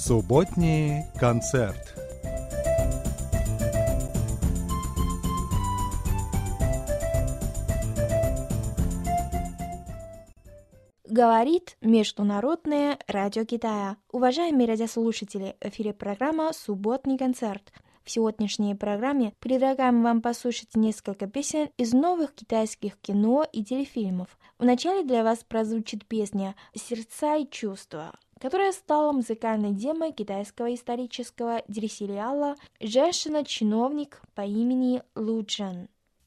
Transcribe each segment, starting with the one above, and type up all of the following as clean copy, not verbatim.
Субботний концерт. Говорит Международное радио Китая. Уважаемые радиослушатели, в эфире программа «Субботний концерт». В сегодняшней программе предлагаем вам послушать несколько песен из новых китайских кино и телефильмов. Вначале для вас прозвучит песня «Сердца и чувства», которая стала музыкальной темой китайского исторического телесериала «Женщина-чиновник по имени Лу Чжэн».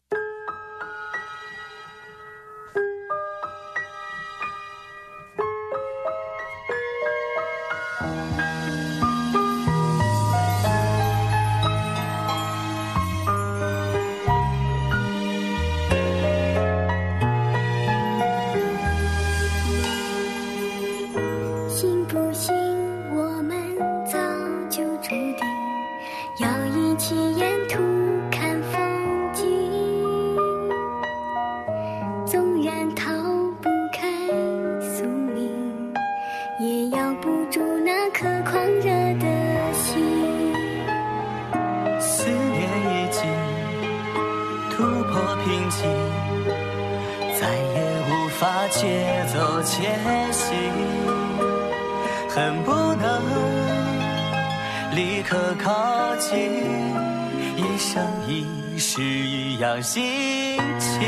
恨不能立刻靠近，一生一世一样心情。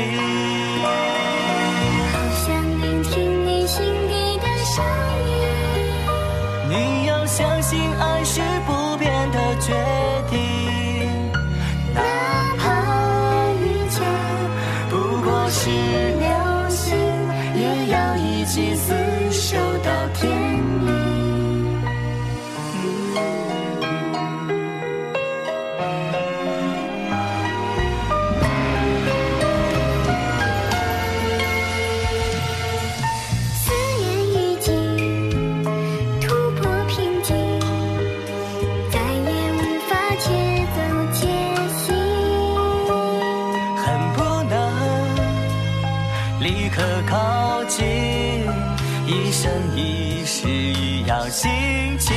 好想聆听你心底的声音， 你要相信爱是不变的决定， 哪怕遇见不过是流星，也要一起厮守到天明。立刻靠近，一生一世一样心情。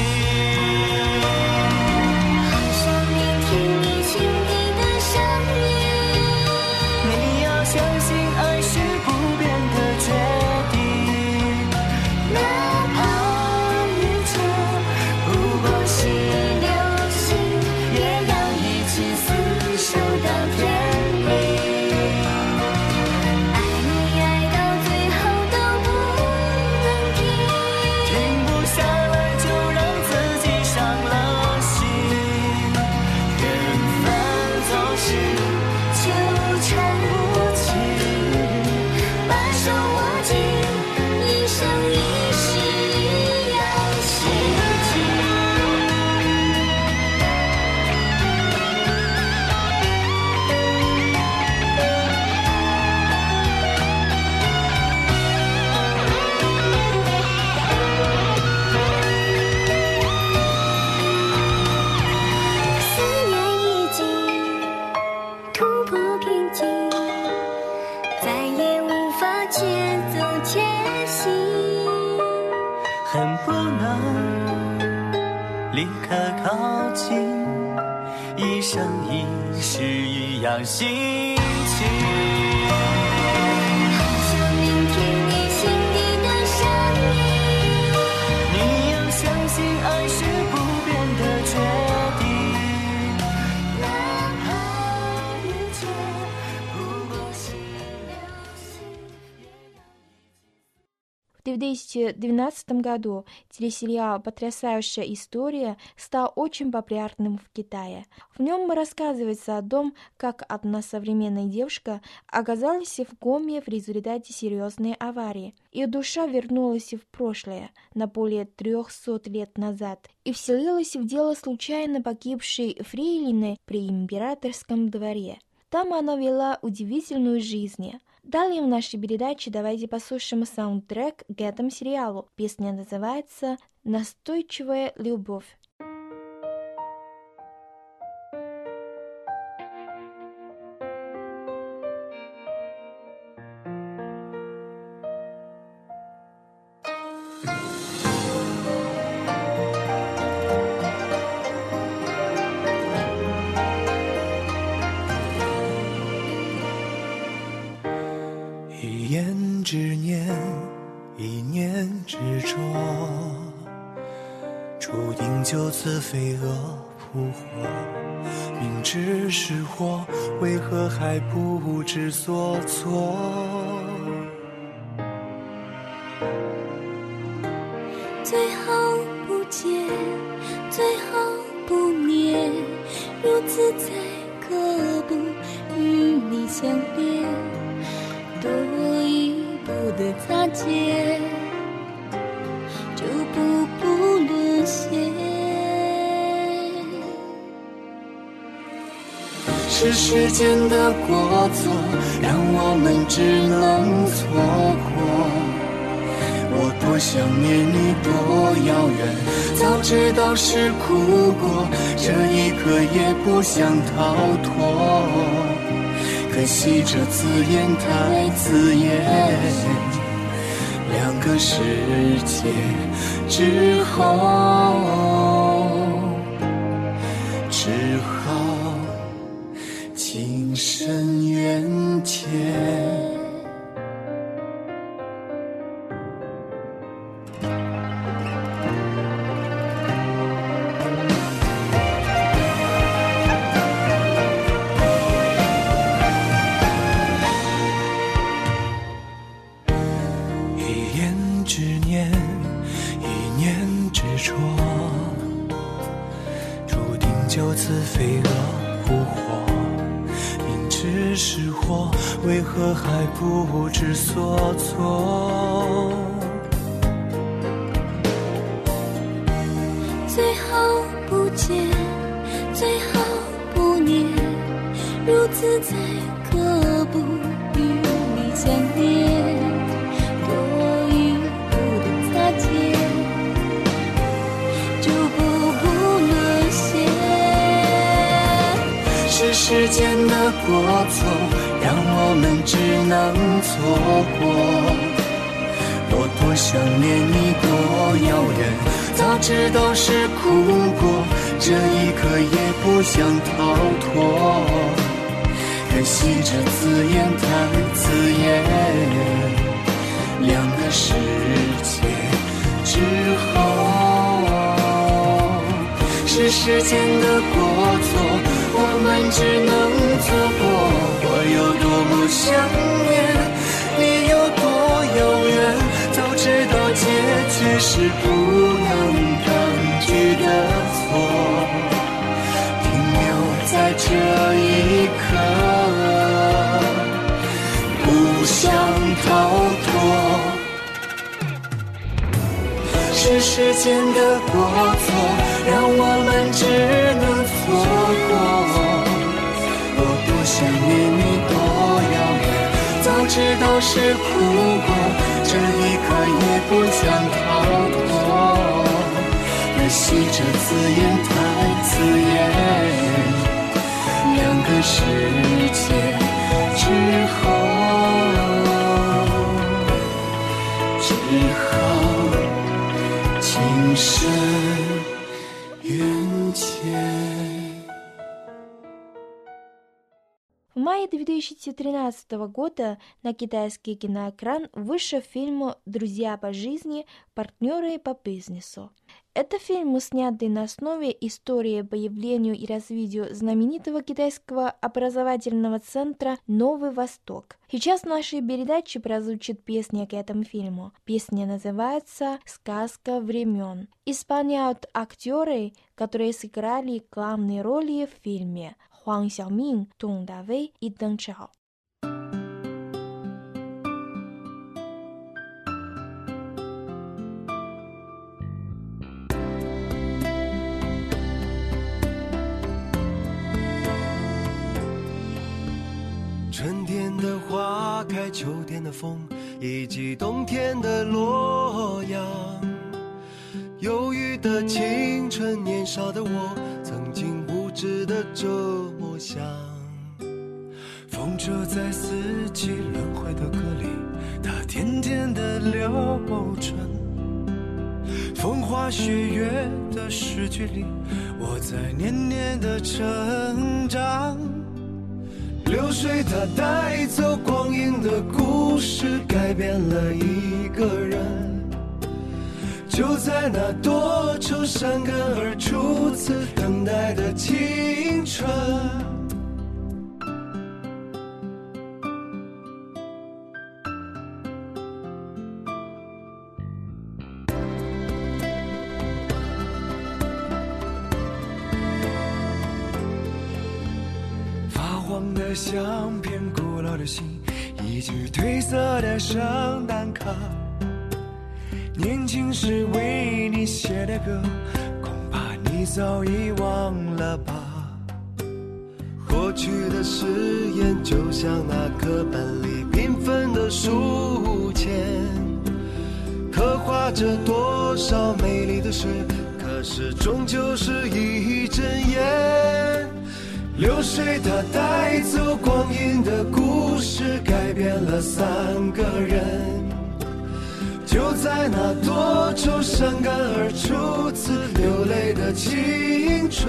好想聆听你心底的声音， 你要相信爱是不变的决定， 哪怕遇见不过是流星，也要一起厮守到天明。恨不能立刻靠近，一生一世一样心情。 好想聆听你心底的声音， 你要相信爱是不变的决定， 哪怕遇见不过是流星。 В 2012 году телесериал «Потрясающая история» стал очень популярным в Китае. В нем рассказывается о том, как одна современная девушка оказалась в коме в результате серьезной аварии. Ее душа вернулась в прошлое на более 300 лет назад и вселилась в дело случайно погибшей фрейлины при императорском дворе. Там она вела удивительную жизнь. Далее в нашей передаче давайте послушаем саундтрек к этому сериалу. Песня называется «Настойчивая любовь». 言之念，一念执着，注定就此飞蛾扑火。明知是祸，为何还不知所措？ 最好不见，最好不念，如此才可不与你相恋。多一步的擦肩，就不沦陷。是时间的过错，让我们只能错过。我多想念你，多遥远，早知道是苦果，这一刻也不想逃脱。可惜这字眼太刺眼，两个世界之后，只好情深缘浅。就此飞蛾扑火，明知是祸，为何还不知所措？最好不见，最好不念，如此才可不与你相恋。多一步的擦肩，就不沦陷。是时间的过错，让我们只能错过。我多想念你，多遥远，早知道是苦果，这一刻也不想逃脱。可惜这字眼太刺眼，两个世界之后，是时间的过错，我们只能错过。我有多么想念，你有多遥远，早知道结局是不能抗拒的错，停留在这一刻，不想逃脱。是时间的过错，让我们只能错过。我多想念你，多遥远，早知道是苦果，这一刻也不想逃脱。可惜这字眼太刺眼，两个世界之后，只好情深缘浅。 В мае 2013 года на китайский киноэкран вышел фильм «Друзья по жизни. Партнеры по бизнесу». Это фильм, снятый на основе истории появлению и развитию знаменитого китайского образовательного центра «Новый Восток». Сейчас в нашей передаче прозвучит песня к этому фильму. Песня называется «Сказка времен». Исполняют актеры, которые сыграли главные роли в фильме: Хуан Xiаомин, Дун Давэй и Дэн Чжао. 春天的花开，秋天的风，以及冬天的洛阳。忧郁的青春，年少的我，曾经无知的这么想。风车在四季轮回的歌里，它甜甜的流转。风花雪月的诗句里，我在年年的成长。流水它带走光阴的故事改变了一个人，就在那多愁善感而初次等待的青春。发黄的相片，古老的信，一句褪色的圣诞卡，年轻时为你写的歌，恐怕你早已忘了吧。过去的誓言就像那课本里缤纷的书签，刻画着多少美丽的事，可是终究是一阵烟。流水它带走光阴的故事，改变了3个人，就在那多愁善感而初次流泪的青春。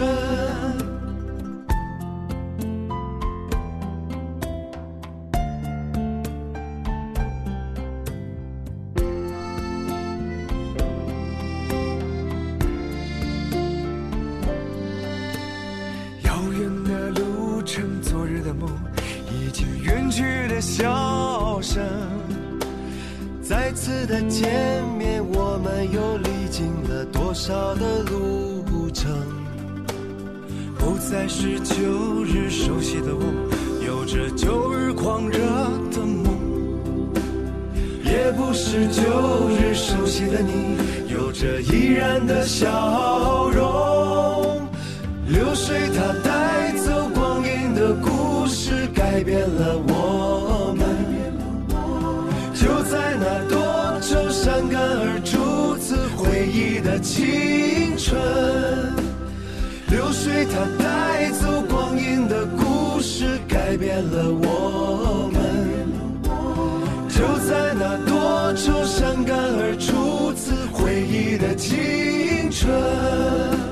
遥远的路程，昨日的梦，已经远去的笑声，再次的见面，我们又历经了多少的路程。不再是旧日熟悉的我，有着旧日狂热的梦，也不是旧日熟悉的你，有着依然的笑容。流水它带走光阴的故事，改变了我们，就在那多愁善感而初次回忆的青春。流水它带走光阴的故事，改变了我们，就在那多愁善感而初次回忆的青春。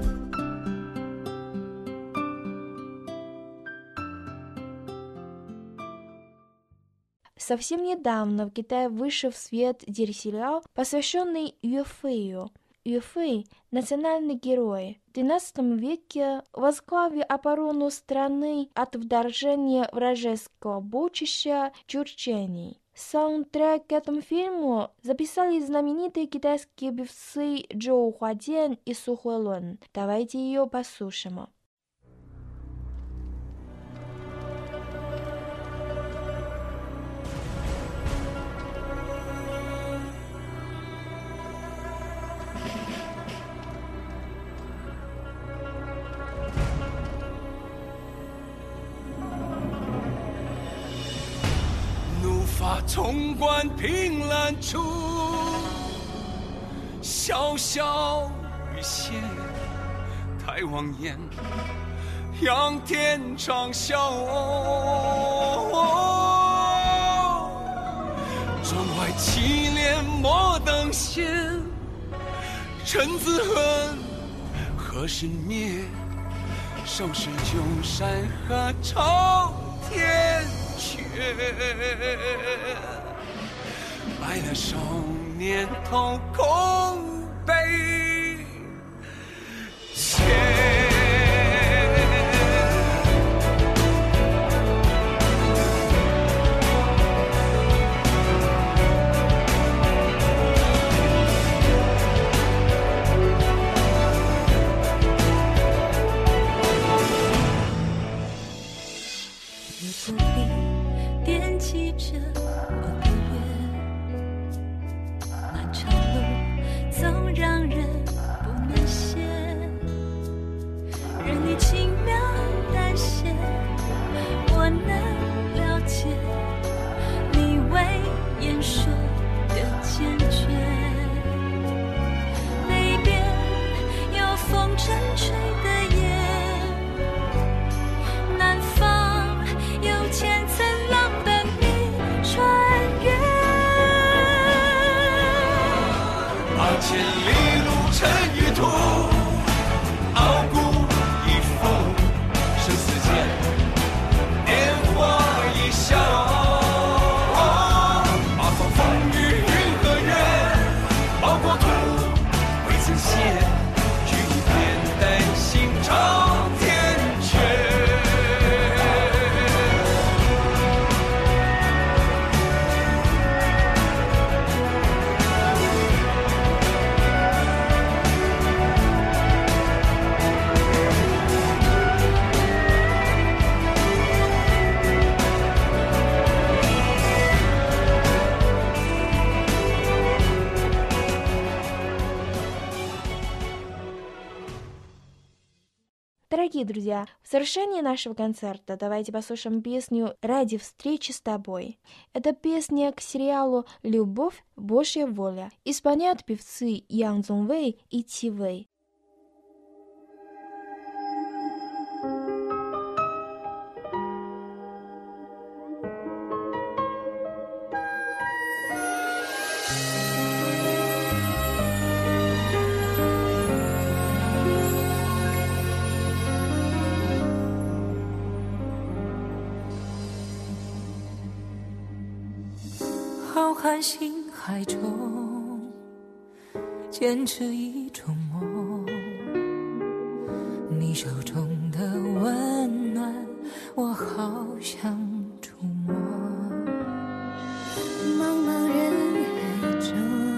Совсем недавно в Китае вышел в свет телесериал, посвященный Юэфэю. Юэфэй – национальный герой. В XIII веке возглавил оборону страны от вторжения вражеского полчища чурченей. Саундтрек к этому фильму записали знаменитые китайские певцы Джоу Хуаден и Су Хуэлун. Давайте ее послушаем. 把潼关凭栏处，潇潇雨歇，抬望眼，仰天长啸。窗外祁连摩登闲，尘自恨，何时灭？收拾旧山河朝天阙，白了少年头空悲切。 Дорогие друзья, в завершении нашего концерта давайте послушаем песню «Ради встречи с тобой». Это песня к сериалу «Любовь, Божья воля». Исполняют певцы Ян Цзонвэй и Ти Вэй. 浩瀚星海中，坚持一种梦。你手中的温暖，我好想触摸。茫茫人海中，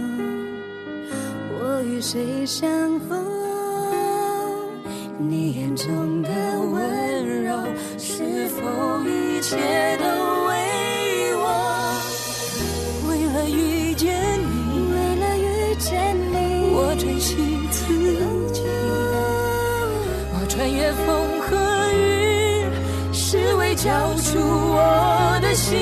我与谁相逢？你眼中的温柔，是否一切都为我？为了遇见你，为了遇见你，我珍惜自己。我穿越风和雨，是为交出我的心。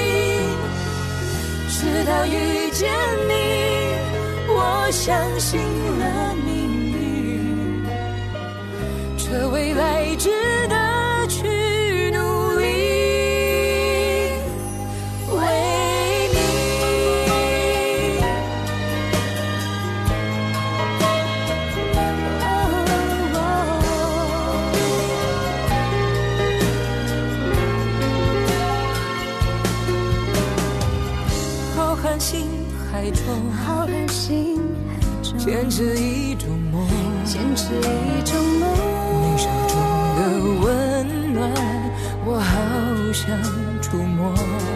直到遇见你，我相信了命运，这未来值得去努力。为你，浩瀚星海中，浩瀚星海中，坚持一种梦，坚持一种梦。你手中的温暖，我好想触摸。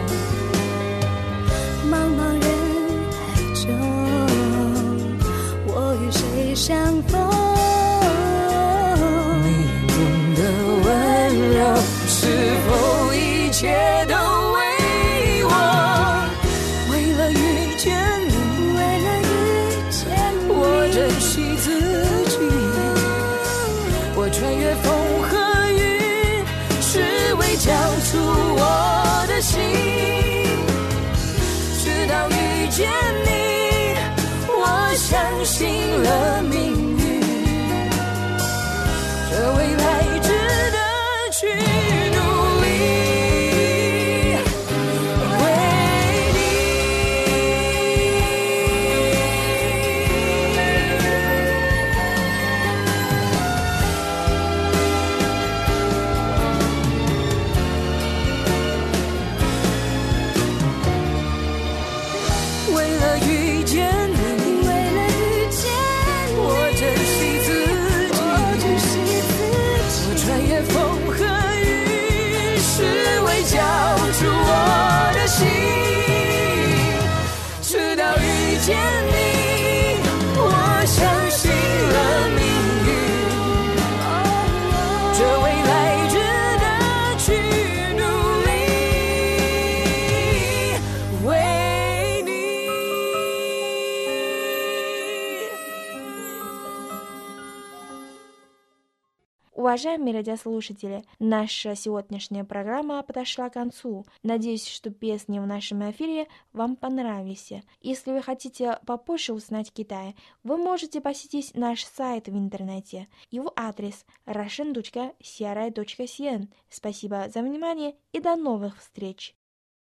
茫茫人海中，我与谁相逢？你眼中的温柔，是否一切都为我？为了遇见你，为了遇见你，我珍惜自己。我穿越风和雨，是为交出我的心。直到遇见你，我相信了命运，这未来值得去努力。为了遇见你，为了遇见你，我珍惜自己，我珍惜自己。我穿越风和雨，是为交出我的心。直到遇见你，我相信了命运，这未来值得去努力。为你。 Уважаемые радиослушатели, наша сегодняшняя программа подошла к концу. Надеюсь, что песни в нашем эфире вам понравились. Если вы хотите попозже узнать Китай, вы можете посетить наш сайт в интернете. Его адрес russian.cri.cn. Спасибо за внимание и до новых встреч!